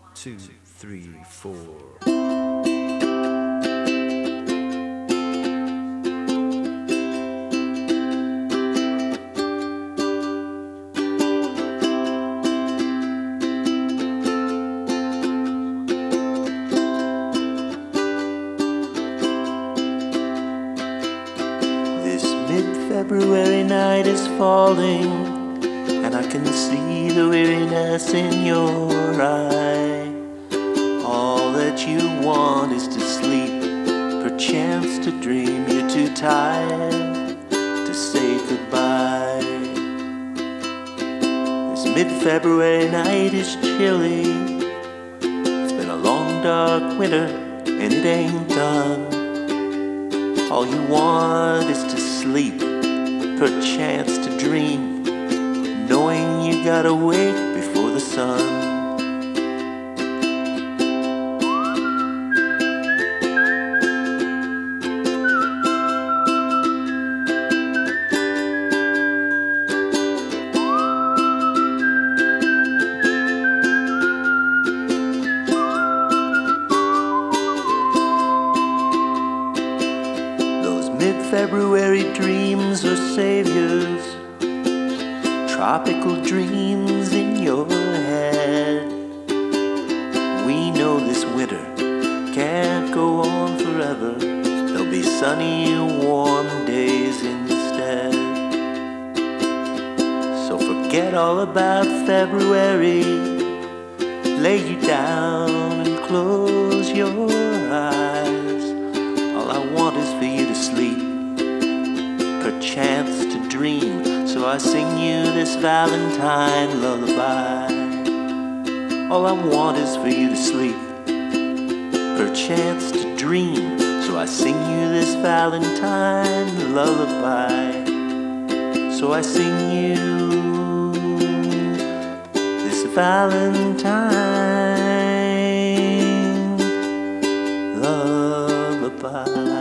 two, three, four. This mid-February night is falling, and I can see the weariness in your eye. All that you want is to sleep, perchance to dream. You're too tired to say goodbye. This mid-February night is chilly. It's been a long dark winter, and it ain't done. All you want is to sleep, perchance to dream, knowing you gotta wake before the sun. Those mid-February dreams are saviors, tropical dreams in your head. We know this winter can't go on forever. There'll be sunny, warm days instead. So forget all about February. Lay you down and close your eyes. All I want is for you to sleep, perchance to dream. So I sing you this Valentine lullaby. All I want is for you to sleep, perchance to dream. So I sing you this Valentine lullaby. So I sing you this Valentine lullaby.